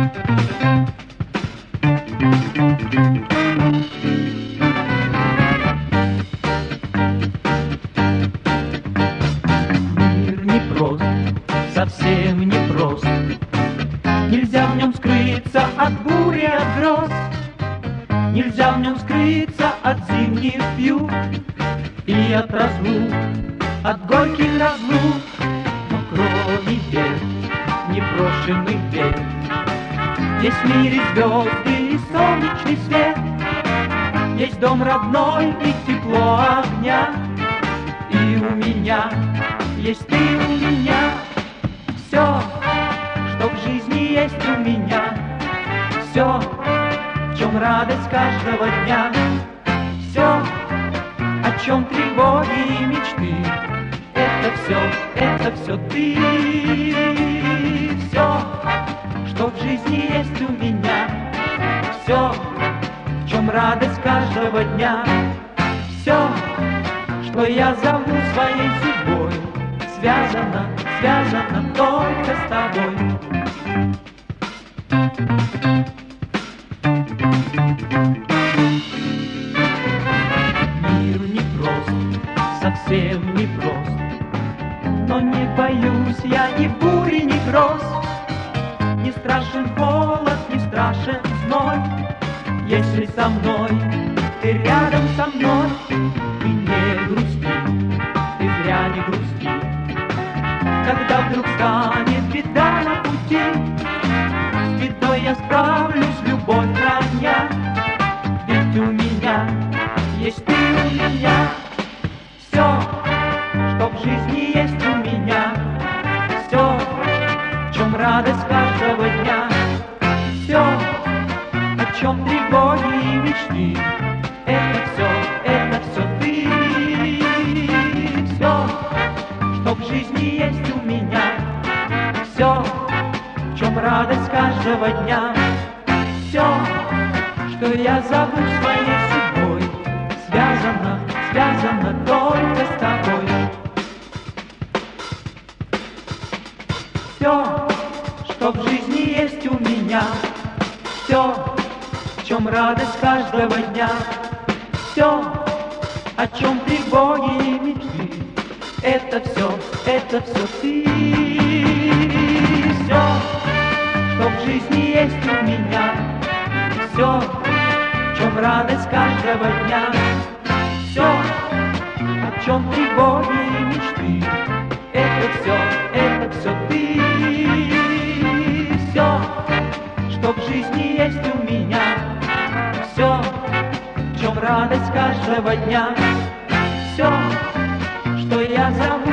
Мир непрост, совсем непрост. Нельзя в нем скрыться от бури, от гроз. Нельзя в нем скрыться от зимних вьюг и от разлук, от горьких разлук. Но кроме бед, непрошенных бед, есть в мире звезды и солнечный свет. Есть дом родной и тепло огня. И у меня есть ты, у меня все, что в жизни есть у меня. Все, в чем радость каждого дня. Все, о чем тревоги и мечты. Это все ты. Все, что в жизни есть у меня. Все, в чем радость каждого дня. Все, что я зову своей судьбой, связано, связано только с тобой. Мир непрост, совсем непрост, но не боюсь я ни бури, ни гроз. Не страшен холод, не страшен зной, если со мной, ты рядом со мной. Ты не грусти, ты зря не грусти, когда вдруг станет беда на пути. С бедой я справлюсь, любовь храня, ведь у меня есть ты, у меня. Все, что в жизни есть у меня. Все, в чем радость каждого дня. Все, о чем тревоги и мечты. Это все ты. Все, что в жизни есть у меня. Все, в чем радость каждого дня. Все, что я зову своей судьбой, связано, связано только с тобой. Все, что в жизни есть у меня. Все, в чем радость каждого дня. Все, о чем тревоги и мечты. Это все ты. Все, что в жизни есть у меня. Все, в чем радость каждого дня. Все, о чем тревоги и мечты. Это все ты. Все, что в жизни есть у меня. Все, в чем радость каждого дня. Все, что я зову